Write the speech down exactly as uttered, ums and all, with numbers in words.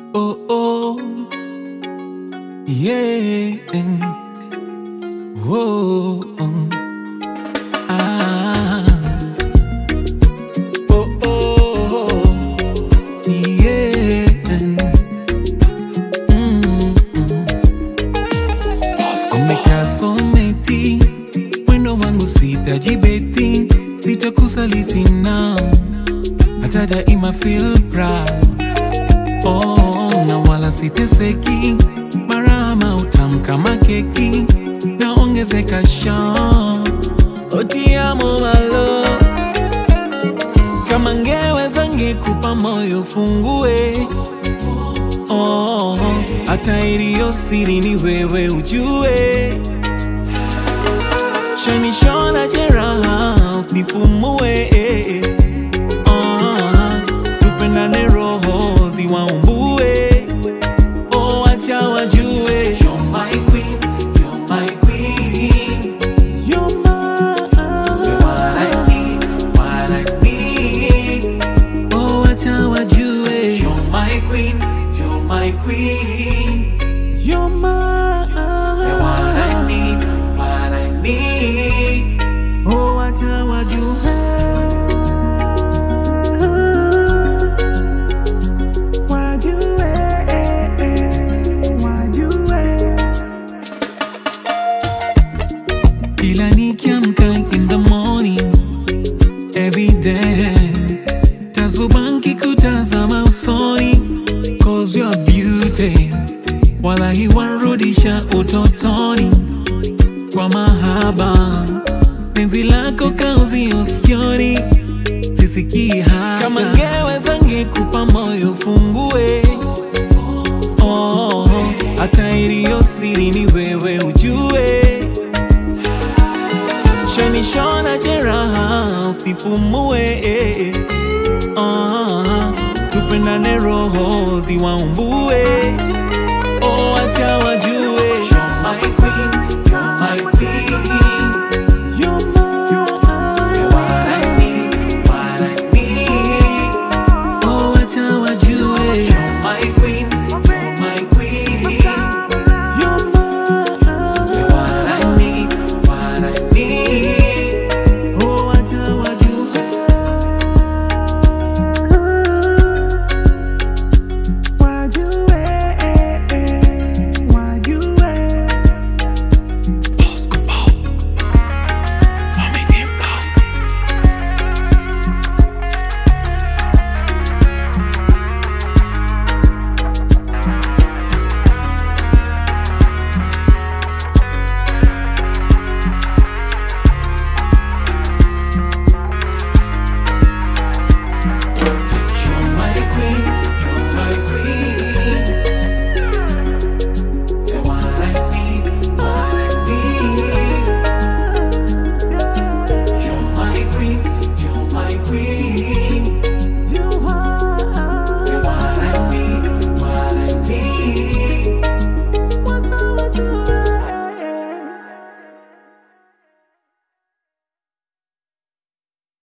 Oh, oh, yeah. Whoa, um, ah. Oh, oh, yeah. Mm, mm. Umekaa someti, wendo wangu sitajibeti, sitakusaliti now, hata daima feel proud. Oh, na wala siteseki, marama utamu kama keki, naongezeka sha. Oh, ti amo my love, kama ngeweza ngekupa moyo fungue. Oh, hata iliyo siri ni wewe ujue. Shanishona jeraha usifumue. Oh, tupendane roho ziwaumbue. Oh, acha wajue. You're my queen, you're my queen. You're my, you're what I need, what I need. Oh, acha wajue. You're my queen, you're my queen. You're my, you're what I need, what I need. Oh, acha wajue. Kila nikiamka in the morning, every day, tazubanki kutazama usoni, cause you're beauty. Wallahi warudisha utotoni, kwa mahaba, penzi lako kauzi usikioni, sisikii hata. Kama ngeweza ngekupa moyo fungue. Oh, hata iliyo siri ni wewe ujue. Shanishona jeraha usifumue. Oh, tupendane roho ziwaumbue. Oh, acha wajue. You're my queen,